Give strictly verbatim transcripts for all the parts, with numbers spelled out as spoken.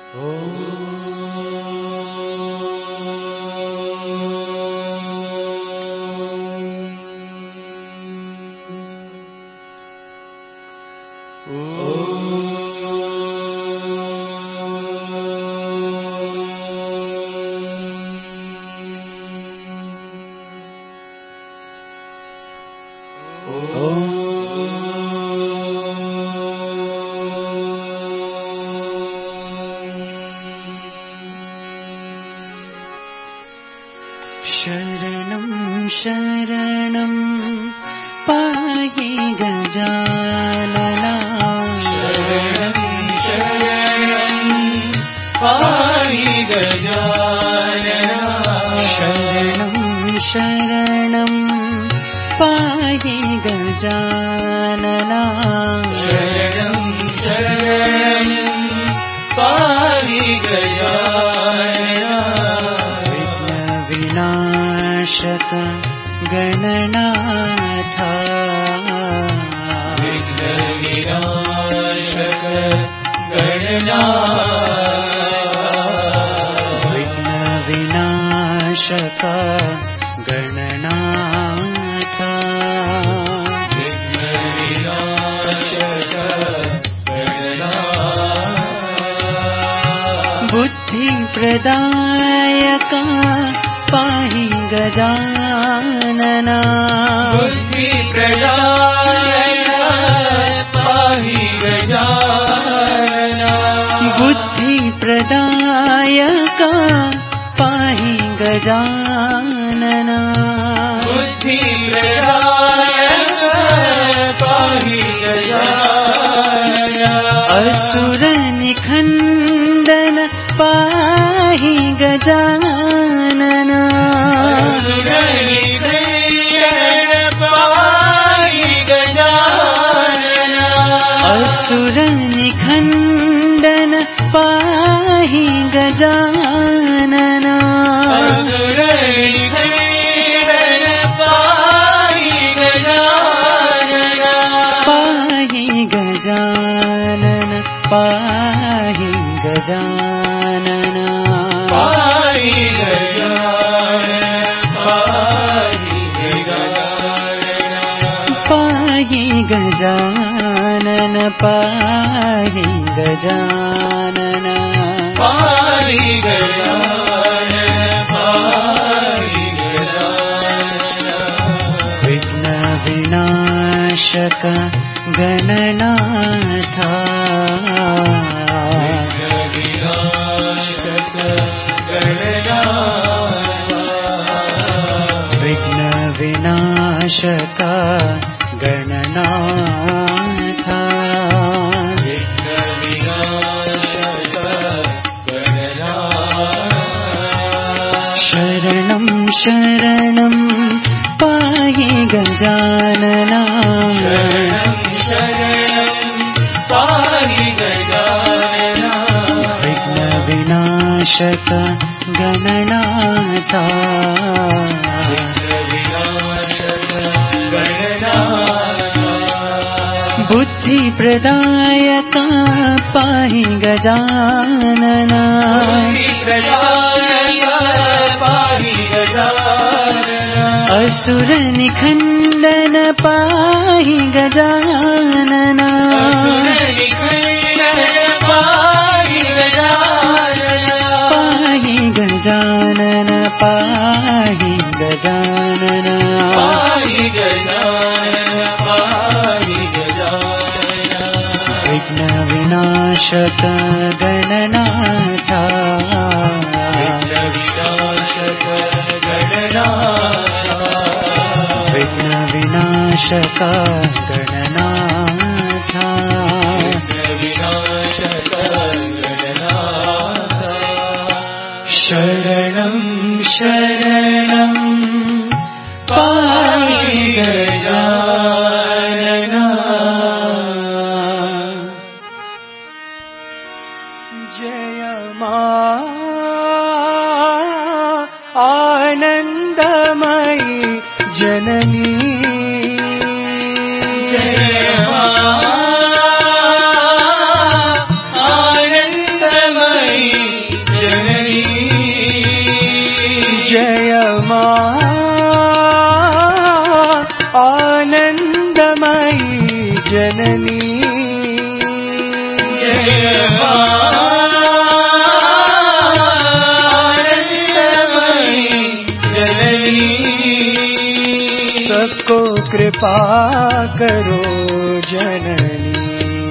शरणं शरणं पाहि गजानना शरणं शरणं पाहि गजानना शरणं शरणं पाहि गजानना शरणं शरणं पाहि गजानना विनाशक गणनाथ विघ्न विनाशक गणनाथ विघ्न विनाशक गणनाथ विघ्न विनाशक गणनाथ बुद्धि प्रदायक पाहि गजानना बुद्धि प्रदायक पाहि गजानना बुद्धि प्रदायक पाहि गजानना बुद्धि प्रदायक पाहि गजानना असुर निखंडन पाहि गजानना असुर निखंडन पाहि गजानना असुर निखंडन पाहि गजानना असुर निखंडन पाहि गजानना पाहि गजानन पाहि गजानना पाहि गजानन पाहि गजानना पाहि गजानन पाहि गजानना पाहि गजानन पाहि गजानना विघ्न विनाशक गणनाथ विनाशक गणनाथ विघ्न विनाशक गणनाथ विघ्न विनाशक गणनाथ शरणं शरणं पाहि गजानना शरणं शरणं पाहि गजानना विघ्न विनाशक गणनाथ विघ्न विनाशक गणनाथ बुद्धि प्रदायक पाहि गजानना बुद्धि प्रदायक पाहि गजानना असुर निखंडन पाहि गजानना असुर निखंडन पाहि गजानना पाहि गजानन पाहि गजानना पाहि गजानन पाहि गजानना विघ्न विनाशक गणनाथ विघ्न विनाशक गणनाथ विघ्न विनाशक गणनाथ विघ्न विनाशक गणनाथ शरणं शरणं पाहि गजानना जय मा आनन्दमयी जननी जय मा आनन्दमयी सबको कृपा करो जननी,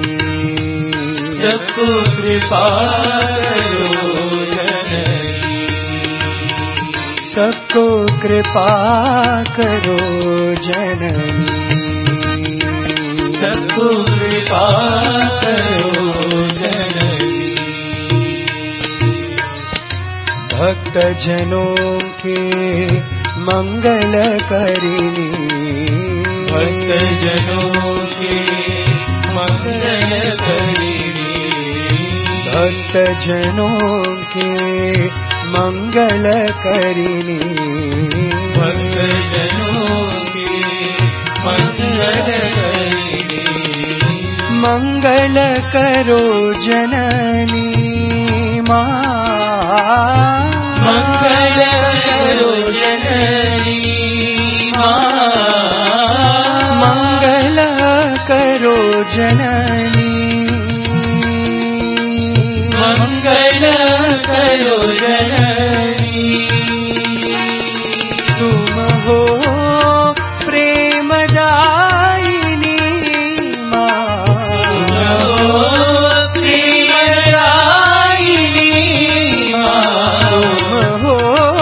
सबको कृपा करो जननी, सबको कृपा करो जननी, सबको कृपा करो जननी। भक्त जनों के मंगल करिनी, भक्त जनों के मंगल करिनी, भक्त जनों के मंगल करिनी, भक्त जनों के मंगल करिनी। मंगल करो जननी माँ, मंगल करो जननी माँ, मंगल करो जननी, मंगल करो जननी। तुम हो प्रेमदायिनी माँ, तुम हो प्रेमदायिनी माँ, तुम हो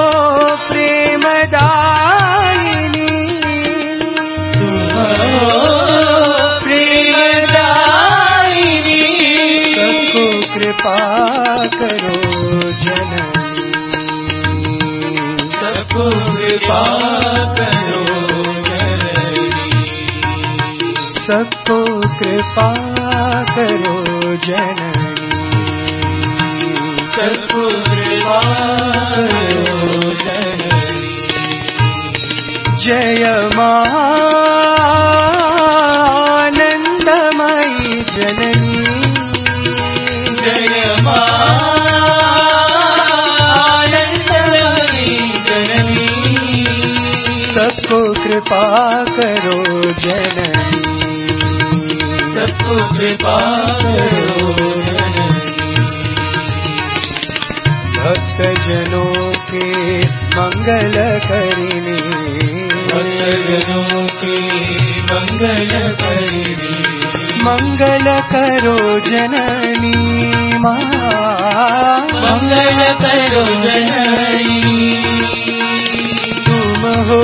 प्रेमदायिनी, तुम हो प्रेमदायिनी। सबको कृपा करो जननी, सबको कृपा करो जननी, सबको कृपा करो जननी, सबको कृपा करो जननी। जय माँ आनंदमयी जननी, जय माँ आनंदमयी जननी, सबको कृपा करो जननी, सबको कृपा करो जननी। भक्त जनों के मंगल करिनी, भक्त जनों के मंगल करिनी, मंगल करो जननी माँ, मंगल करो जननी। तुम हो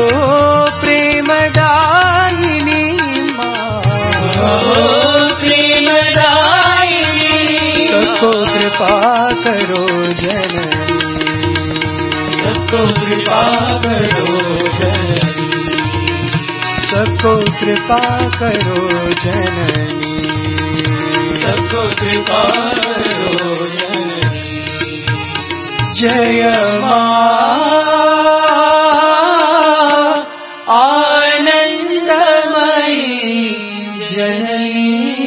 प्रेमदायिनी माँ, हो प्रेमदायिनी, सबको कृपा करो जननी, सबको कृपा करो जननी, सबको कृपा करो जननी, सबको कृपा करो जननी। जय माँ आनंदमयी जननी।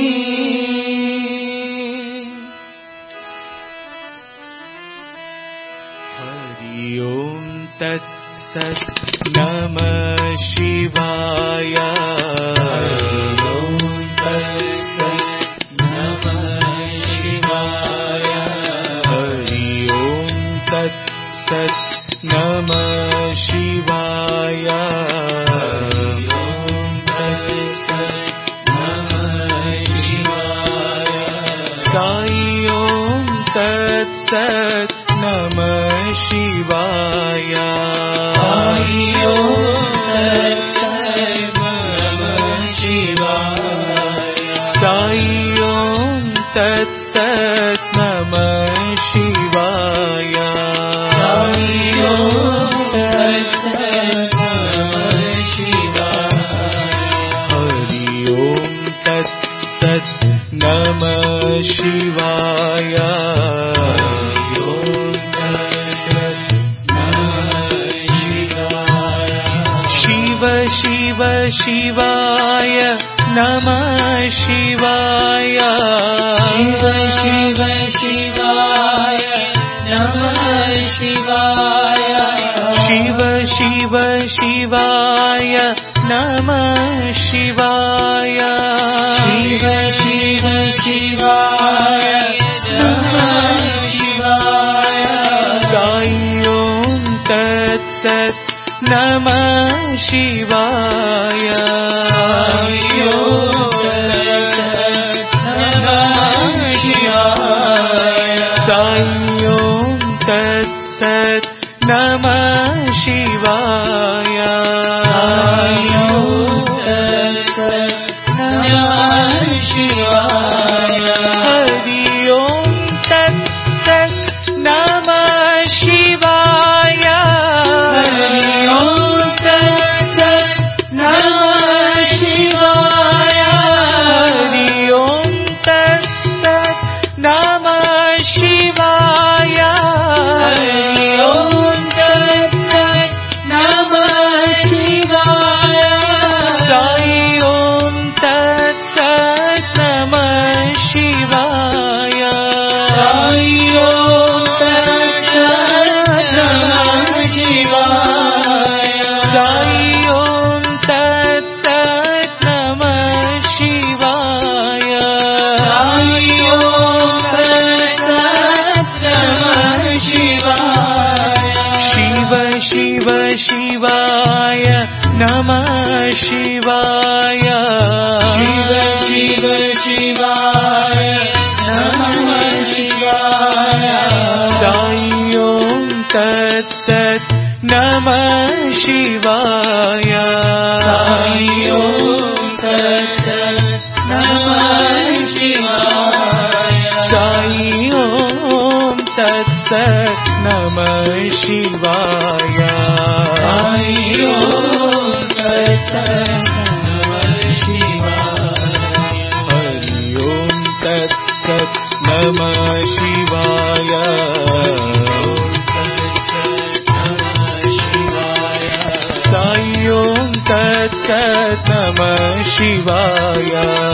हरि ओम तत्सत् नमः शिवाय। हरि ओम तत्सत् नमः शिवाय। हरि ओम तत्सत् नमः शिवाय। हरि ओम तत्सत् नमः शिवाय। साई ओम तत्सत् नमः शिवाय। साई ओम तत्सत् नमः शिवाय। साई ओम तत्सत् नमः शिवाय। साई ओम तत्सत् नमः शिवाय। हरि ओम तत्सत् नमः शिवाय। हरि ओम तत्सत् नमः शिवाय। शिव शिव शिवाय नमः शिवाय। शिव शिव शिवाय नमः शिवाय। शिव शिव शिवाय नमः शिवाय। शिव शिव शिवाय तत्सत् नमः शिवाय साई ओम तत्सत् नमः शिवाय हरि ओम तत्सत् नमः शिवाय हरि ओम तत्सत् नमः शिवाय हरि ओम तत्सत् नमः शिवाय हरि ओम तत्सत् नमः शिवाय साई ओम तत्सत् नमः शिवाय साई ओम तत्सत् नमः शिवाय साई ओम तत्सत् नमः शिवाय साई ओम तत्सत् नमः शिवाय शिव शिव शिवाय नमः शिवाय शिव शिव शिवाय नमः शिवाय साई ओम तत्सत् नमः शिवाय साई ओम तत्सत् नमः शिवाय साई ओम तत्सत् नमः शिवाय साई ओम तत्सत् नमः शिवाय हरि ओम तत्सत् नमः शिवाय साई ओम तत्सत् नमः शिवाय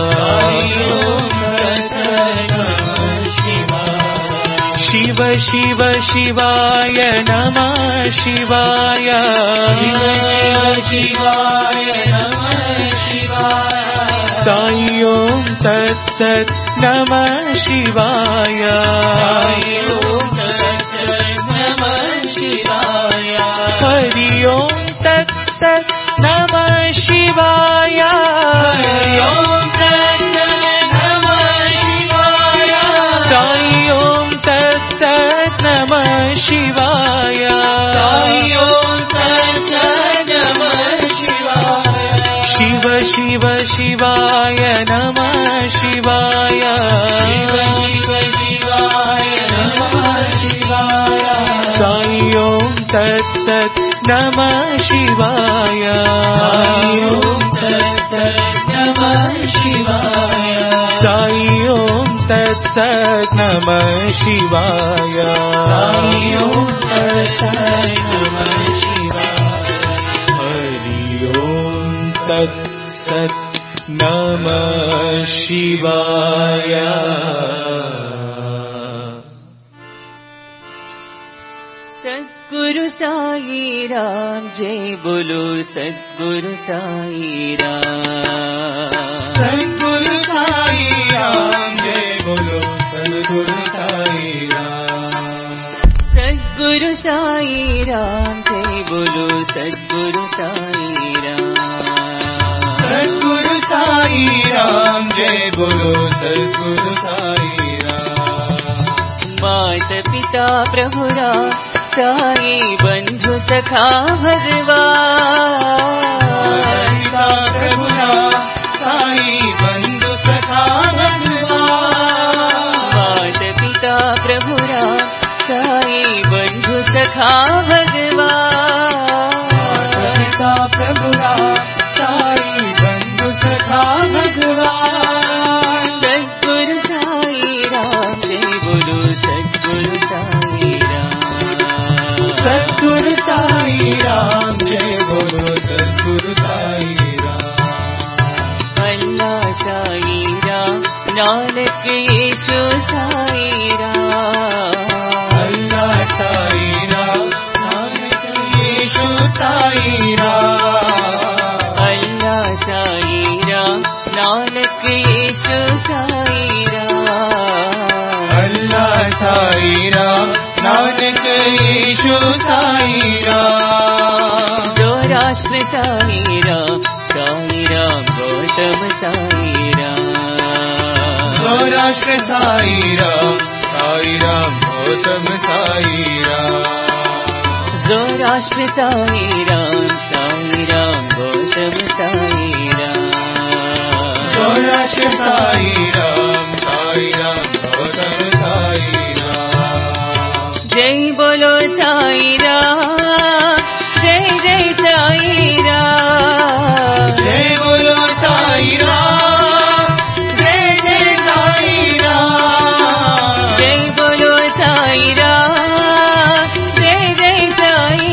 शिव शिव शिवाय नमः शिवाय शिव शिवाय नमः शिवाय साई ओम तत्सत् नमः शिवाय साई ओम तत्सत् नमः शिवाय हरि ओम तत्सत् नमः शिवाय हरि ओम तत्सत् नमः शिवाय साई ओम तत्सत् नमः शिवाय साई ओम तत्सत् नमः शिवाय शिव शिव शिवाय नमः शिवाय शिव शिव शिवाय नमः शिवाय साई ओम तत्सत् नमः शिवाय साई ओम तत्सत् नमः शिवाय साई ओम तत्सत् नमः शिवाय साई ओम तत्सत् नमः शिवाय हरि ओम तत्सत् नमः शिवाय सद्गुरु साई राम जय बोलो सद्गुरु साई राम सद्गुरु साई राम जय बोलो सद्गुरु साई राम सद्गुरु साई राम जय बोलो सद्गुरु साई राम सद्गुरु साई राम जय बोलो सद्गुरु साई राम मात पिता प्रभु राम साई बंधु सखा भगवान पिता प्रभु राम साई बंधु सखा भगवान मात पिता प्रभु राम साई बंधु सखा भगवान पिता प्रभु राम साई बंधु सखा भगवान सद्गुरु साई राम जय बोलो सद्गुरु साई राम सद्गुरु साई राम जय बोलो सद्गुरु साई राम अल्लाह साई राम नानक यीशु साई राम अल्लाह साई राम साई राम नानक यीशु साई राम सौराष्ट्र साई राम साई राम गौतम साई राम सौराष्ट्र साई राम साई राम गौतम साई राम सौराष्ट्र साई राम साई राम गौतम साई राम सौराष्ट्र साई राम साई राम गौतम साई राम जय बोलो साई राम जय जय साई राम जय बोलो साई राम जय जय साई राम जय बोलो साई राम जय जय साई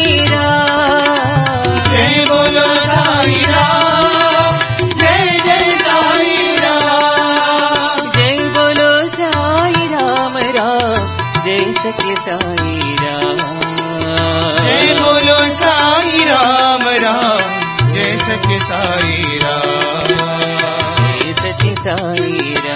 राम जय बोलो साई राम जय जय साई राम जय बोलो साई राम राम जय सत्य साई राम जय बोलो साई राम राम जय सत्य साई राम जय सत्य साई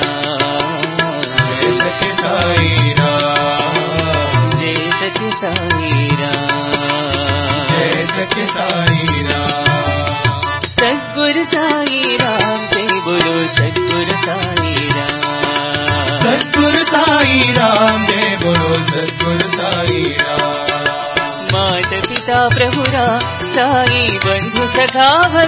राम जय सत्य साई राम जय सत्य साई राम जय सत्य साई राम सद्गुरु साई राम जय बोलो सद्गुरु साई राम सद्गुरु साई राम जय बोलो सद्गुरु साई राम माता पिता प्रभु राम साई बंधु सखा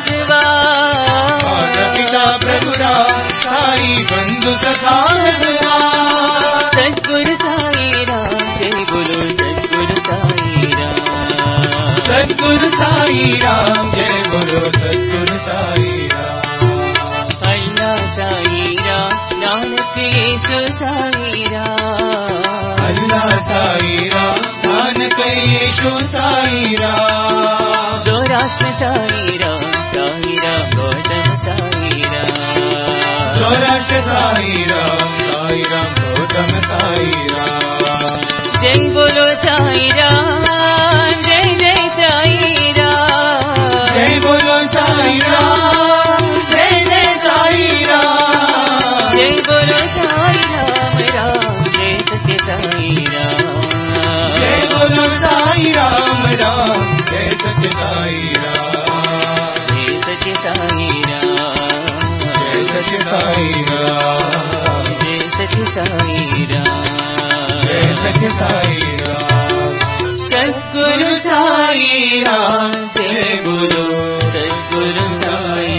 भगवान माता पिता प्रभु राम साई बंधु सखा भगवान सद्गुरु साई राम जय बोलो सद्गुरु साई राम सद्गुरु साई राम जय बोलो सद्गुरु साई राम अल्लाह साई राम नानक यीशु साई राम अल्लाह साई राम नानक यीशु साई राम सौराष्ट्र साई राम साई राम गौतम साई राम सौराष्ट्र साई राम साई राम गौतम साई राम जय बोलो साई राम जय जय साई राम जय बोलो साई राम जय जय साई राम जय बोलो साई राम राम जय सत्य साई राम जय बोलो साई राम राम जय सत्य साई राम जय सत्य साई राम जय सत्य साई राम जय सत्य साई राम जय सत्य साई राम सद्गुरु साई राम जय बोलो सद्गुरु साई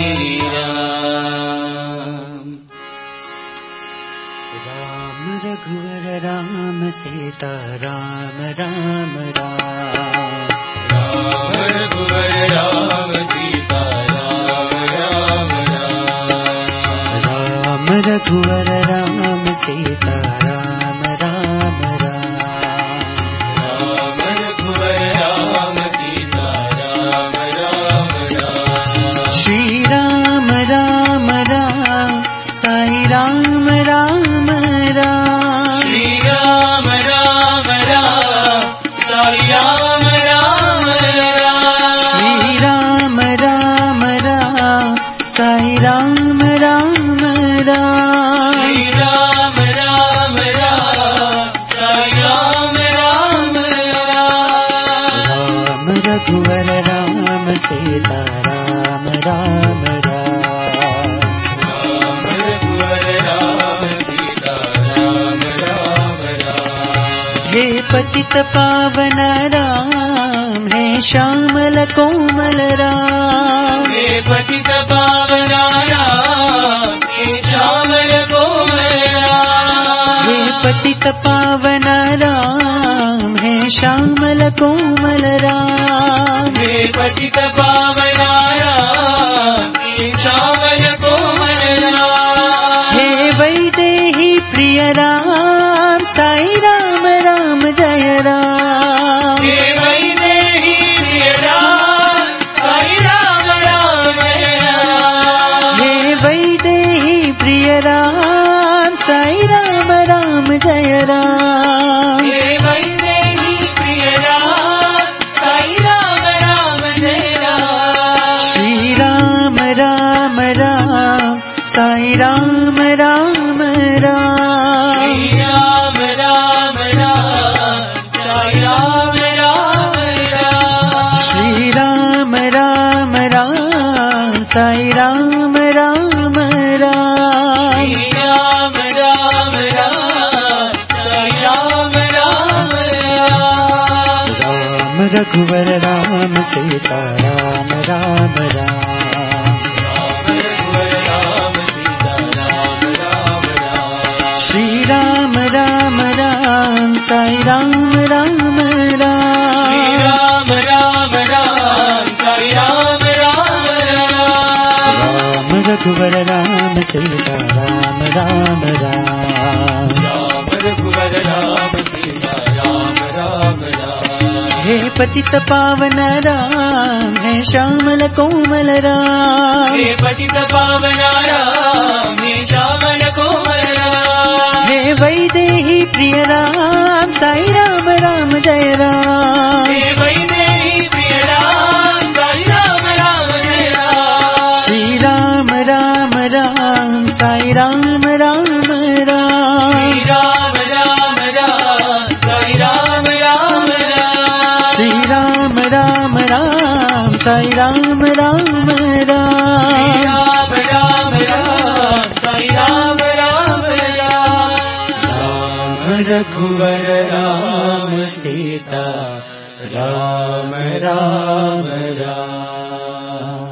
राम राम रघुवर राम सीता राम राम राम राम रघुवर राम सीता राम राम राम राम रघुवर राम सीता राम राम राम राम रघुवर राम सीता राम राम राम श्री राम राम राम साई राम राम राम श्री राम राम राम साई राम राम राम श्री राम राम राम साई राम राम राम श्री राम राम राम साई राम राम राम राम रघुवर राम सीता राम राम राम राम रघुवर राम सीता राम राम राम हे पतित पावन राम हे श्यामल कोमल राम हे पतित पावन राम हे श्यामल कोमल राम हे पतित पावन राम हे श्यामल कोमल राम हे पतित पावन राम हे श्यामल कोमल राम हे वैदेही प्रिय राम साई राम राम जय राम हे वैदेही प्रिय राम साई राम राम जय राम हे वैदेही प्रिय राम साई राम राम जय राम हे वैदेही प्रिय राम साई राम राम जय राम श्री राम राम राम साई राम राम राम श्री राम राम राम रघुवर राम सीता राम राम राम। श्री राम राम राम साई राम राम राम। राम राम राम साई राम राम राम। राम रघुवर राम सीता राम राम राम। राम रघुवर राम सीता राम राम राम। हे पतित पावन राम हे श्यामल कोमल राम। हे पतित पावन राम हे श्यामल कोमल राम। हे वैदेही प्रिय राम साई राम राम जय राम। हे वैदेही प्रिय राम साई राम राम जय राम। श्री राम राम राम साई राम राम राम। श्री राम राम राम साई राम राम राम। श्री राम राम राम साई राम राम राम। श्री राम राम राम साई राम राम राम। राम रघुवर राम सीता राम राम राम।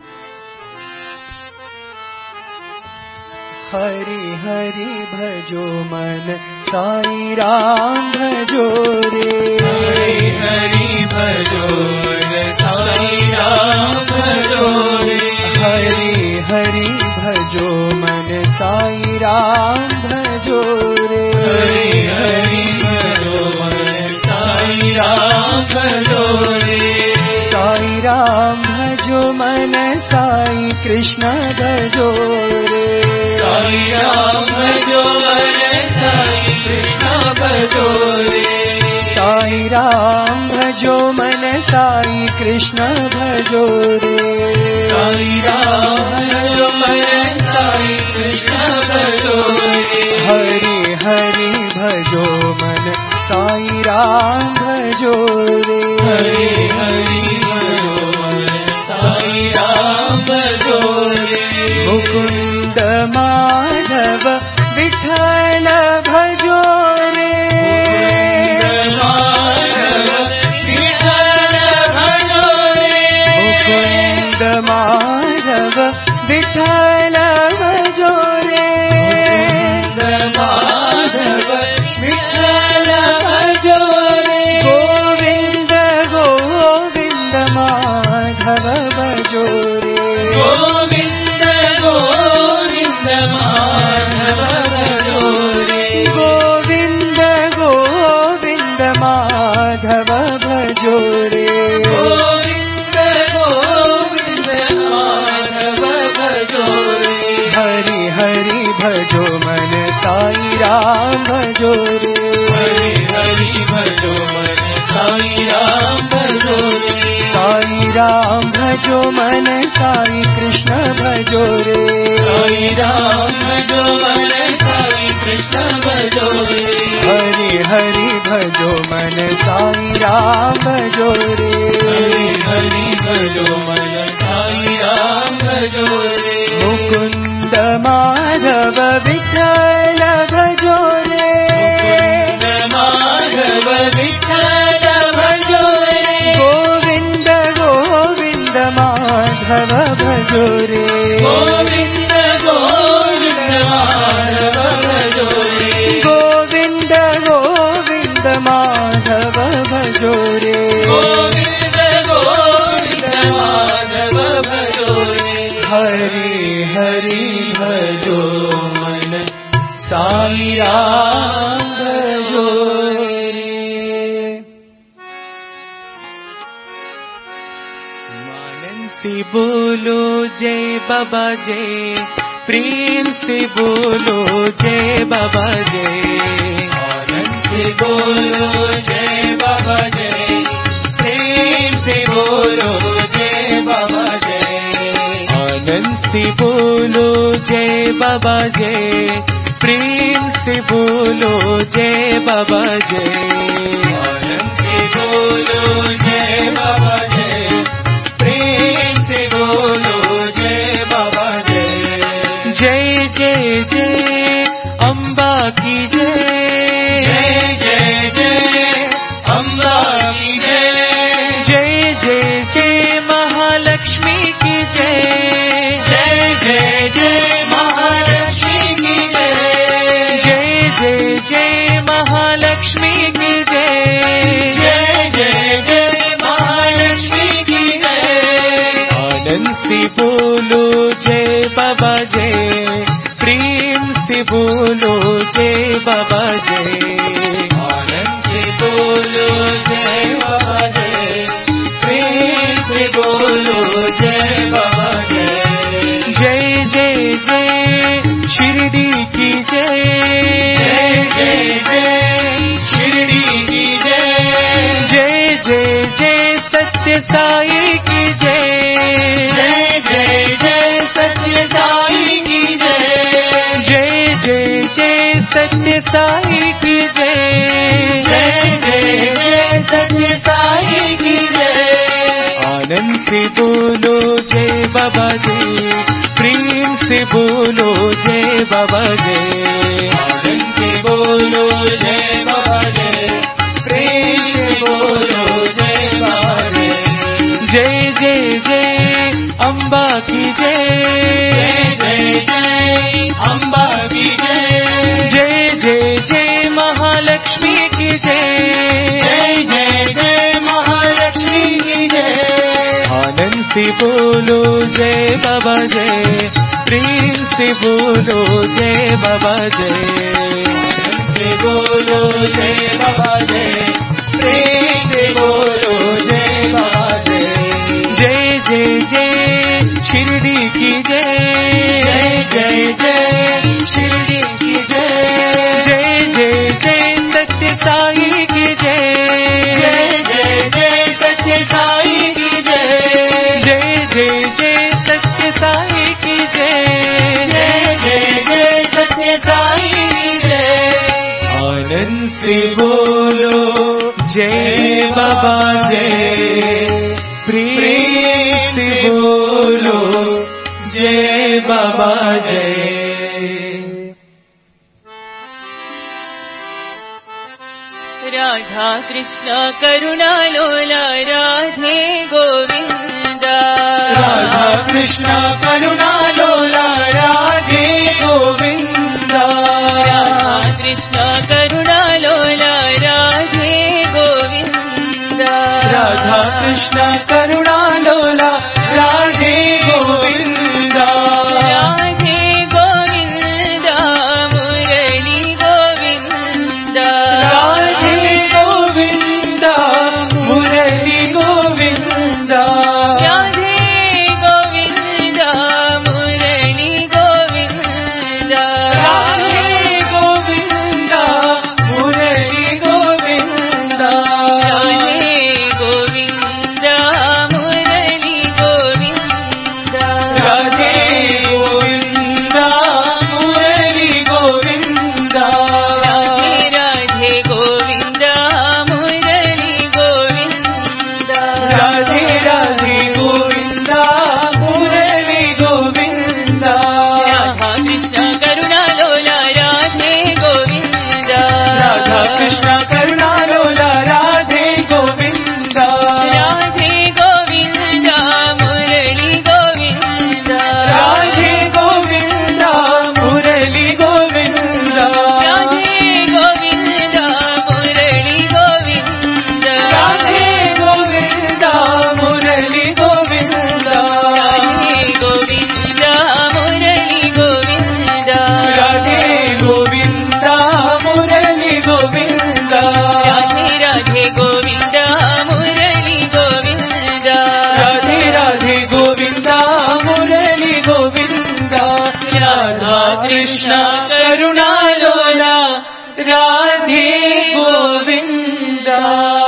हरि हरि भजो मन साई राम भजो रे। हरि हरि भजो मन साई राम भजो रे। हरि हरि भजो मन साई राम भजो रे। हरि हरि भजो मन साई राम भजो रे। साई राम भजो मन साई कृष्ण भजो रे। साई राम भजो मन साई कृष्ण भजो रे। साई राम भजो मन साई कृष्ण भजो रे। साई राम भजो मन साई कृष्ण भजो रे। हरि हरि भजो मन साई राम भजो रे। हरि हरि भजो मन साई राम भजो रे। मुकुंद माधव विठल भजो रे। मुकुंद माधव विठल भजो रे। माधव विठ्ठल भजो रे। गोविंद गोविंद माधव भजो रे। गोविंद गोविंद माधव भजो रे। गोविंद गोविंद माधव भजो रे। गोविंद गोविंद माधव भजो रे। हरि हरि भजो मन साई राम भजो रे। हरि हरि भजो मन साई राम भजो रे। साई राम भजो मन साई कृष्ण भजो रे। साई राम भजो मन साई कृष्ण भजो रे। हरि हरि भजो मन साई राम भजो रे। हरि हरि भजो मन साई राम भजो रे। मुकुंद माधव विठल भजो रे। मुकुंद माधव विठ्ठल भजो रे। गोविंद गोविंद माधव भजो रे। गोविंद गोविंद माधव भजो रे। गोविंद गोविंद माधव भजो रे। गोविंद गोविंद माधव भजो रे। हरि हरि भजो मन साई राम भजो रे। मानन से बोलो जय बाबा जय, प्रेम से बोलो जय बाबा जय। आनंद से बोलो जय बाबा जय, प्रेम से बोलो जय बाबा जय। आनंद से बोलो जय बाबा जय, प्रेम से बोलो जय बाबा जय। आनंद से बोलो जय बाबा जय, प्रेम से बोलो जय बाबा जय। जय जय जय अम्बा की जय। जय जय जय अम्बा की जय। सत्य साई की जय। जय जय जय सत्य साई की जय। जय जय जय सत्य साई की जय। जय जय जय सत्य साई की जय। आनंद से बोलो जय बाबा जय, प्रेम से बोलो जय बाबा जय। आनंद से बोलो जय बाबा जय, प्रेम से बोलो जय बाबा जय। जय जय जय अम्बा की जय। जय जय जय अम्बा की जय। जय जय जय महालक्ष्मी की जय। जय जय जय महालक्ष्मी की जय। आनंद से बोलो जय बाबा जय, प्रेम से बोलो जय बाबा जय। आनंद से बोलो जय बाबा जय, प्रेम से बोलो जय बाबा जय। जय जय जय शिरडी की जय। जय जय जय शिरडी की जय। जय जय जय सत्य साई की जय। जय जय जय सत्य साई की जय। जय जय जय सत्य साई की जय। जय जय जय सत्य साई की जय। आनंद से बोलो जय बाबा जय, प्रेम से बोलो जय बाबा जय। राधा कृष्ण करुणा लोला राधे गोविंदा। राधा कृष्ण करुणा लोला राधे गोविंदा। राधा कृष्ण करुणा लोला राधे गोविंदा। राधा कृष्ण करुणा लोला राधे गोविंदा। राधे गोविंदा मुरली गोविंदा। राधे गोविंदा मुरली गोविंदा। राधे गोविंदा मुरली गोविंदा। राधे गोविंदा मुरली गोविंदा। राधे गोविंदा मुरली गोविंदा। राधे गोविंदा मुरली गोविंदा। राधे राधे गोविंदा मुरली गोविंदा। राधे राधे गोविंदा मुरली गोविंदा। राधा कृष्ण करुणा लोला राधे गोविंदा। राधा कृष्ण करुणा लोला राधे गोविंदा। राधे गोविंदा मुरली गोविंदा। राधे गोविंदा मुरली गोविंदा। राधे गोविंदा मुरली गोविंदा। राधे गोविंदा मुरली गोविंदा। राधे गोविंदा मुरली गोविंदा। राधे गोविंदा मुरली गोविंदा। राधे राधे गोविंदा मुरली गोविंदा। राधे राधे गोविंदा मुरली गोविंदा। राधा कृष्ण करुणा लोला राधे गोविंदा।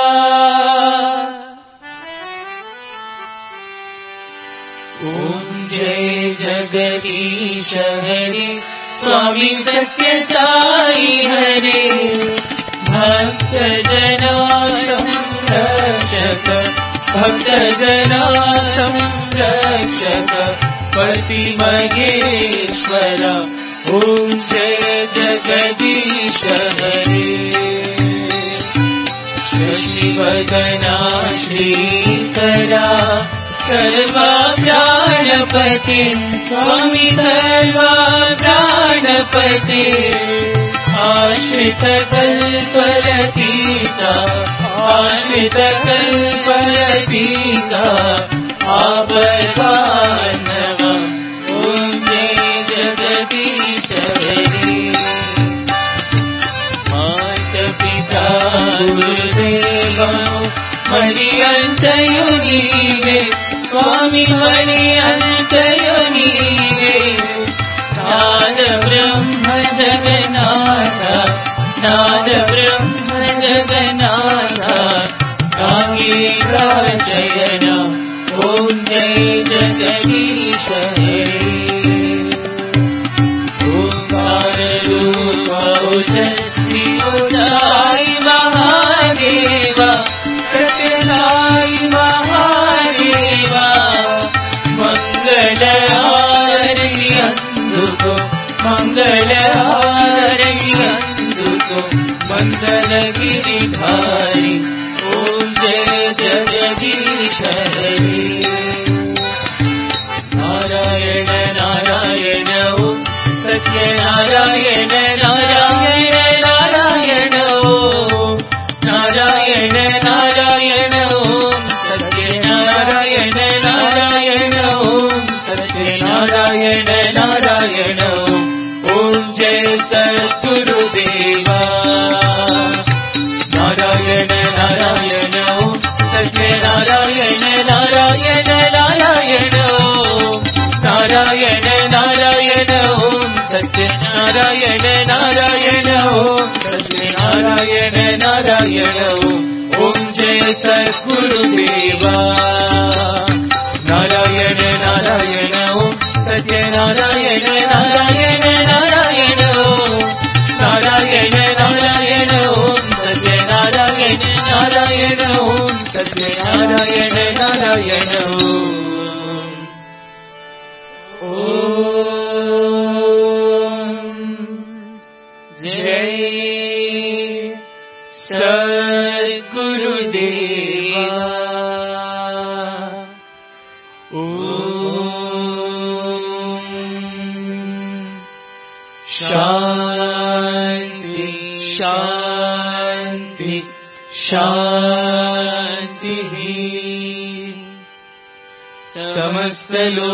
ओम जय जगदीश हरे, स्वामी सत्य साई हरे। भक्त जना संरक्षक, भक्त जना संरक्षक, पति महेश्वर। ओम जय जगदीश हरे। शशिवदना श्रीकरा, सर्वा प्राणपते, स्वामी सर्वा प्राणपते। आश्रित कल्पलतीता, आश्रित कल्पलतीता, आपद्बान्धव। ओम जय जगदीश हरे। मात पिता गुरुदेव मणिअन्तयुनीवे, स्वामी मणिअन्तयुनीवे। नाद ब्रह्म जगन्नाथ, नाद ब्रह्म जगन्नाथ, नागेन्द्राच शयन ओम जय जगदीश हरे ओंकार रूप ओजस्वी उदाई महादेवा सत्यनाई महादेवा मंगल आरती अंधुको मंगल आरती अंधुको मंगल गिरिधारी ओम जय जगदीश हरे नारायण नारायण ओम सत्यनारायण नारायण नारायण ओम नारायण नारायण ओम सत्यनारायण नारायण ओम सत्यनारायण नारायण ओम ओम जय सद्गुरुदेवा नारायण नारायण ओम सत्यनारायण नारायण नारायण ओम नारायण नारायण ओम सत्यनारायण नारायण ओम सत्यनारायण नारायण ओम ओम जय सद्गुरुदेवा नारायण नारायण ओम सत्यनारायण नारायण नारायण ओम नारायण नारायण ओम सत्यनारायण नारायण ओम सत्यनारायण नारायण ओम जय सद्गुरुदेवा ओम शांति शांति शांति समस्त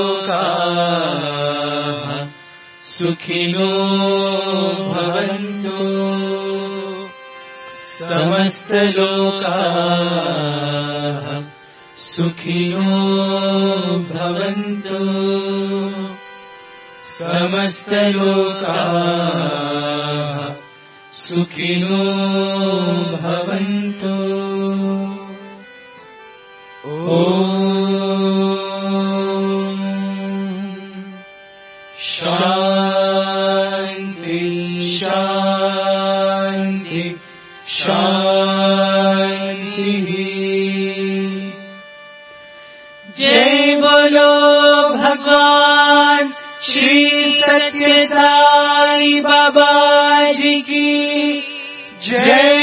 लोकाः सुखिनो भवन्तु समस्त लोकाः सुखिनो भवन्तु समस्त लोकाः सुखिनो भवन्तु ओम शांति शांति शांति जय बोलो भगवान श्री सत्य साई बाबा जी की जय।